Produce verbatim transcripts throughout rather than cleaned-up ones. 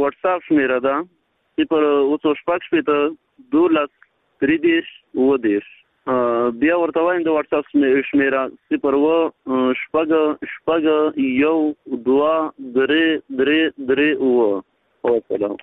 واتساپ شمیره ده صفر اوه څو شپږ شپېته دولس درې دېرش اووه دېرش. بیا ورته وایم د واتساپ شمیره صفر اوه شپږ شپږ یو دوه درې درې درې اووه. وسلام.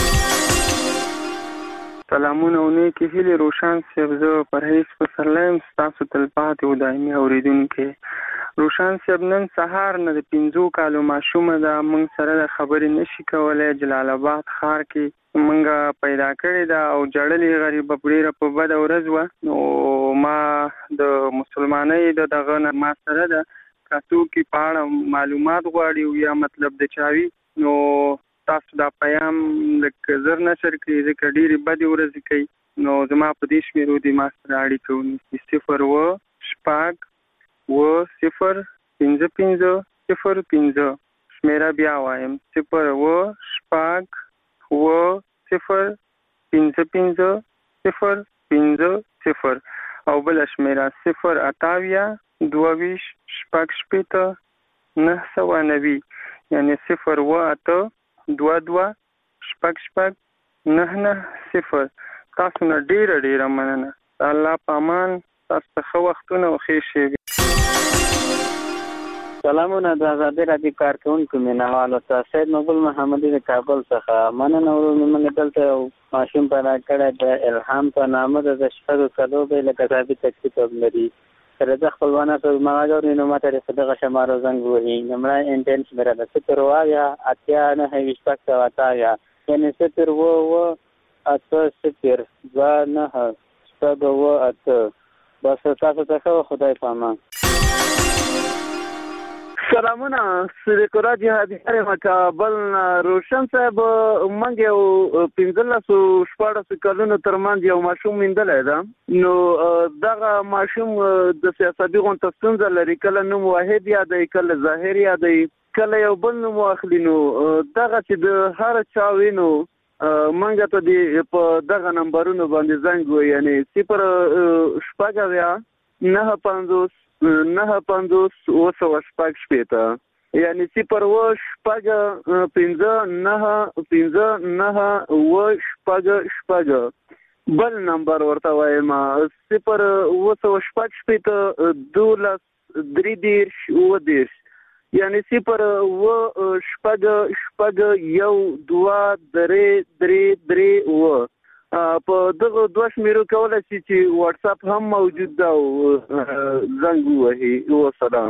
سلامونه او نیکې هیلې. روشن صاحب، زه پرهیز پسرلی یم، ستاسو تلپاتې او دایمي اورېدونکی. روشن صاحب، نن سهار نه د پنځو کالو ماشومه ده، موږ سره د خبرې نشي کولی. جلال آباد ښار کې موږ پیدا کړې ده او جړلې غریبه ډېره په بده ورځ وه. نو ما د مسلمانۍ د دغه نه ما سره ده که څوک یې په اړه معلومات غواړي او یا مطلب د چاوي، نو تاسو دا پیام لږ زر نشر کړئ ځکه ډېرې بدې ورځې کوي. نو زما په دې شمېرو دې ما سره اړیکه ونیسي. صفر اوه شپږ اوه صفر پنځه پنځه صفر پنځه. شمېره بیا وایم، صفر اوه شپږ اوه صفر پنځه پنځه صفر پنځه صفر. او بله شمېره صفر اته اویا دوه ویشت شپږ شپېته نهه سوه نوي، یعنې صفر اوه اته دوه دوه شپږ شپږ نهه نهه صفر. تاسو نه ډېره ډېره مننه. الله په امان. تاسو ته ښه وختونه او ښې شېبې. سلامونه د آزادۍ راډیو کارکوونکو مینهوالو ته. سید مقبول محمدي د کابل څخه. مننه ورو موږ دلته یو ماشوم پیدا کړی د الهام په نامه ده. د شپږو کلو دی، لکه ذهبي تکلیف هم لري. سره د خپلوانه په مغاجر نو ماته د دغه شمارو زنګ وهي. نمبر انټنس میرا د صفر اویا اتیا نه ویشت پک سواتایا، یعنی صفر اوه اته صفر دوه نه شپږ اوه اته. بس تاسو ته خدای پامان. سلامونه، صدیق الله جهادي یم کابل. روشن صاحب، موږ یو پنځلسو شپاړسو کلونو ترمنځ یو ماشوم موندلی ده. نو دغه ماشوم د سیاسي غونډه ستونزه لري، کله نوم واحد یادوي، کله ظاهر یادوي، کله یو بل نوم واخلي. نو دغه چې د هر چا وینو موږ ته د په دغه نمبرونو باندې زنګ وي، یعنی صفر شپږ اویا نهه پنځوس نهه پنځوس اوه سوه شپږ شپېته، یعنی صفر اوه شپږ پنځه نهه پنځه نهه اوه شپږ شپږ. بل نمبر ورته وایم صفر اوه سوه شپږ شپېته دولس درې دېرش اووه دېرش، یعنی صفر اوه شپږ شپږ یو دوه درې درې درې اووه. په دغه دوه شمیرو کولی شي چې واتساپ هم موجود ده او زنګ ووهي. وسلام.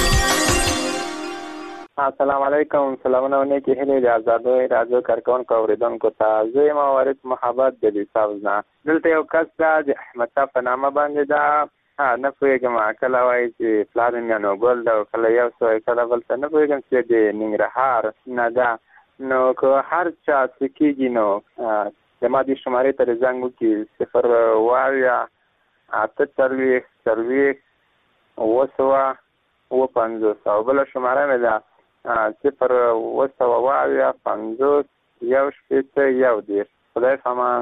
السلام علیکم. سلامونه او نیکې هیلې د آزادۍ راډیو کارکوونکو اورېدونکو ته. زه یم وارث محبت د لیساوز نه. دلته یو کس ده د احمدشاه په نامه باندې ده. نه پوهېږم کله وایي چې پلار یې میانوګل ده او کله یو څه وایي کله بل څه. نه پوهېږم چې د ننګرهار نه ده. نو که هر چا څه کېږي نو زما دې شمارې ته د زنګ وکړي. صفر اوه اویا اته څلوېښت څلوېښت اوه سوه اوه پنځوس. او بله شماره مې ده صفر اوه سوه اوه اویا پنځوس یو شپېته یو دېرش. خدای پامان.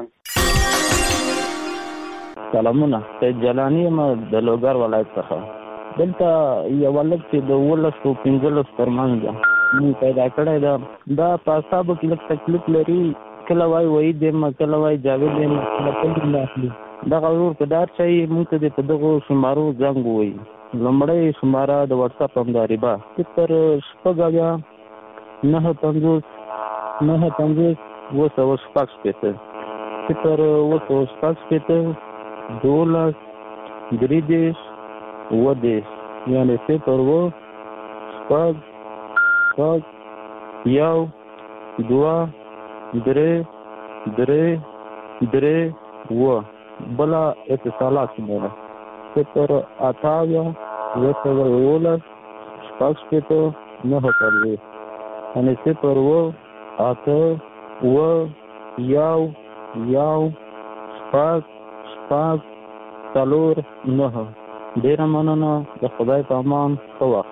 سلامونه، سید جلاني یم د لوګر ولایت څخه. دلته یو هلک چې د اوولسو پنځلسو ترمنځ ده موږ پیدا کړی ده. دا په اعصابو کې لږ تکلیف لري، کله وایي وحید یم، کله وایي جاوید یم، کله بل نوم اخلي. دغه ورور که دا هر چا یې موږ ته دې په دغو شمارو زنګ ووایي. لومړۍ شماره د واتساپ همداري به صفر شپږ اویا نهه پنځوس نهه پنځوس اوه سوه شپږ شپېته، صفر اوه سوه شپږ شپېته دولس درې دېرش اووه دېرش، یعنې صفر اوه شپږ شپږ یو دوه درې درې درې اووه. بله اتصالات شمېره صفر اته اویا اوه سوه یولس شپږ شپېته نهه څلوېښت، یعنې صفر اوه اته اوه یو یو شپږ شپږ څلور نهه. ډېره مننه. د خدای په امان. ښه وخت.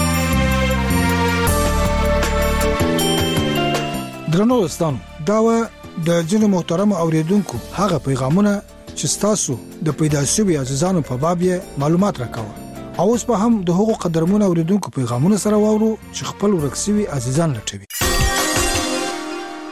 درنو دوستانو، دا و د ځینو محترمو اوریدونکو هغه پیغامونه چې تاسو د پیدا شوي عزیزانو په باب یې معلومات راکاوه. او اوس په هم د هغو قدرمنو اوریدونکو پیغامونه سره واورو چې خپل ورک شوي عزیزان لټوي.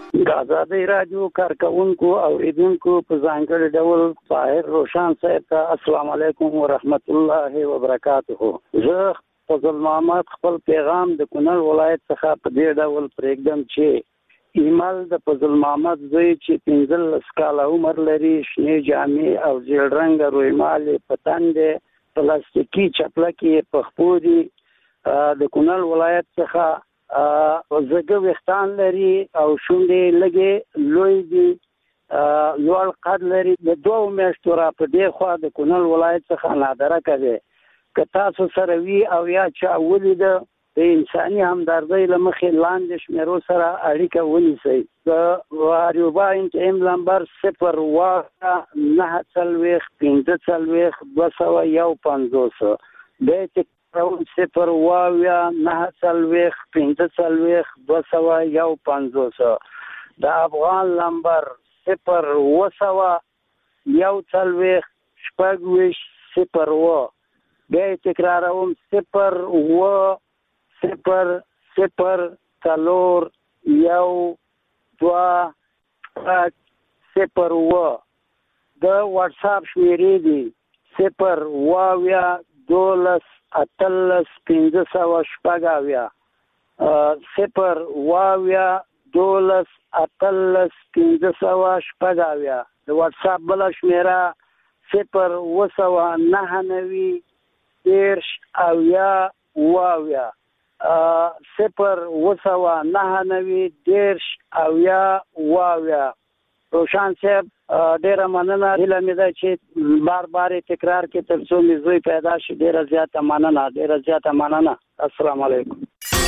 د آزادۍ راډیو کارکونکو اوریدونکو په ځانګړي ډول طاهر روشان صاحب ته السلام علیکم ورحمت الله وبرکاته. زه فضل محمد خپل پیغام د کونړ ولایت څخه په دې ډول پرېږدم چې ایمل د فضل محمد زوی چې پنځلس کاله عمر لري، شنې جامې او ژیړ رنګه رویمالې په تن دی، پلاستیکي چپلکې په خپو دي، د کونړ ولایت څخه زګه ویښتان لري او شونډې لږې لوی دي، لوړ قد لري. د دوو میاشتو را په دې خوا د کونړ ولایت څخه نادرکه دی. که تاسو سره وي او یا چا ولیده د انساني همدردۍ له مخې لاندې شمیرو سره اړیکه ونیسئ. د واریوبا انټیم نمبر صفر اووه نهه څلوېښت پنځه څلوېښت دوه سوه یو پنځوس، بیا یې تکراروم صفر اووه نهه څلوېښت پنځه څلوېښت دوه سوه یو پنځوس. د افغان نمبر صفر اووه سوه یو څلوېښت شپږ ویشت صفر اووه، بیا یې تکراروم صفر اووه صفر صفر څلور یو دوه شپږ صفر اووه. د واټساپ شمیرې دي صفر اووه دولس اتلس پنځه سوه شپږ اویا، صفر اووه دولس اتلس پنځه سوه شپږ اویا. د واټساپ بله شمیره صفر اووه سوه نهه نوي دېرش اویا اووه اویا، صفر اووه سوه نهه نوي دېرش اویا اووه اویا. روشان صاحب ډېره مننه. هیله مې ده چې بار بار یې تکرار کړي تر څو مې زوی پیدا شي. ډېره زیاته مننه، ډېره زیاته مننه. السلام علیکم.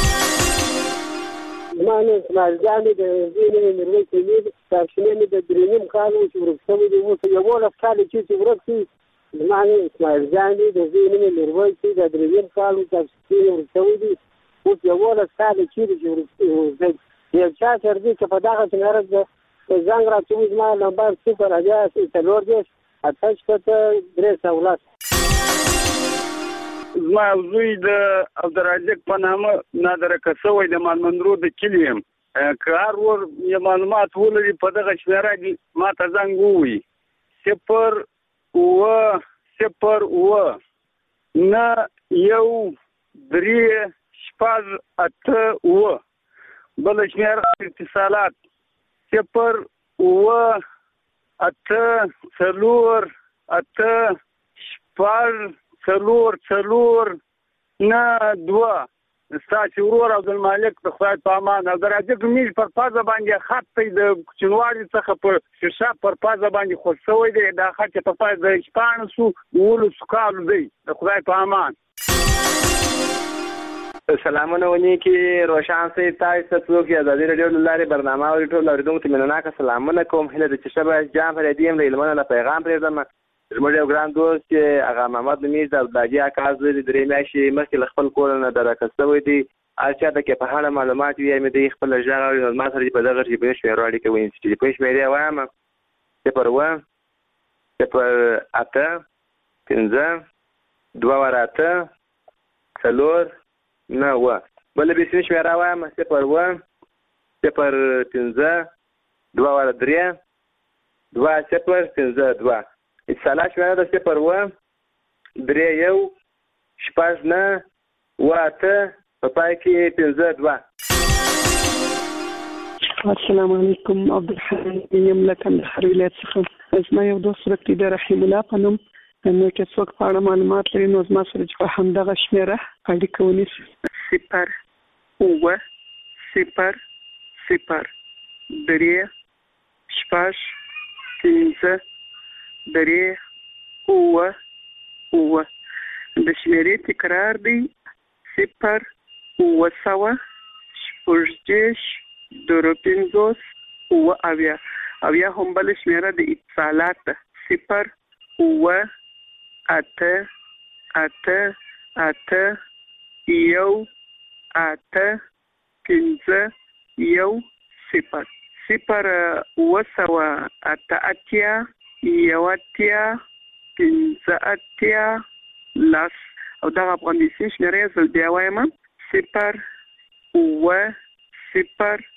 زما نوم اسماعیل جان دی، د زوی نوم یې میرویس امیر. سرچینې مې د درې نیم کال و چې ورک شوی دی، اوس یولس کاله چې ورک شي. زما نوم اسماعیل جان دی، د زوی نوم یې میرویس دی، د درې نیم کال و چې سرچینې ورک شوی دی، اوس یولس کاله چېرې چې ورک شي. یو چا سره دی چې په دغه سنګرک د زنګ راچوي. زما نمبر صفر اویا څلور دېرش اته شپېته درې سوه لس. زما زوی د عبدالرازق په نامه نادرکه شوی د مالمندرو د کلي یم. که هر ور یې معلومات ولري په دغه شمېره کې ما ته زنګ ووایي. صفر اووه صفر اووه نه یو درې شپږ اته اووه. بله شمېره اتصالات صفر اووه اته څلور اته شپږ څلور څلور نه دوه. ستاسې ورور عبدالمالک د خدای په امان. عبدالرازق میش پر پازه باندې خط دی د کوچنوالي څخه په شیشه پر پازه باندې خوښ شوی دی. دا خط چې په پاز د شپاړسو اوولسو کالو دی. د خدای په امان. سلامونه ونیکي روشان صاحب، تاسو ته څوک د ازادۍ راډیو له لارې برنامه اوري ټول اورېدونکو ته مینناکه سلامونه کوم. هیله ده چې ښه به جان فریدي یم له هلمنده له پیغام پرېږدم. زموږ یو ګران دوست چې هغه محمد نومیز د عبدالحاجي اکا زوی دی، درې میاشتې مخکې له خپل کور نه درکه شوی دی. هر چا ته کې په اړه معلومات وي یا مې دی خپل غږ اوري نو ما سره دې په دغه ټلیفوني شمېرو اړیکه ونیسي. ټلیفوني شمېرې وایم صفر اووه صفر اته پنځه دوه واره اته څلور نه اووه. بله بېسني شمېره وایم صفر اووه صفر پنځه دوه واره درې دوه صفر پنځه دوه. اتصالات شمېره ده صفر اووه درې یو شپږ نه اووه اته په پای کې پنځه دوه. السلام علیکم. عبدالحمید یم له کندهار ولایت څخه. زما یو دوست ورک دی د رحیم الله په نوم. نو که څوک په اړه معلومات لري نو زما سره چې په همدغه شمېره اړیکه ونیسي. صفر اووه صفر صفر درې شپږ پنځه درې اووه اووه. د شمېرې تکرار دی صفر اووه سوه شپږ دېرش درې پنځوس اووه اویا. اویا هم بله شمېره د اتصالات ده صفر اووه اته اته اته یو اته پنځه یو صفر. صفر اووه سوه اته اتیا یو اتیا پنځه اتیا لس. او دغه افغان دیسي شمېرې زه بیا وایم صفر اووه صفر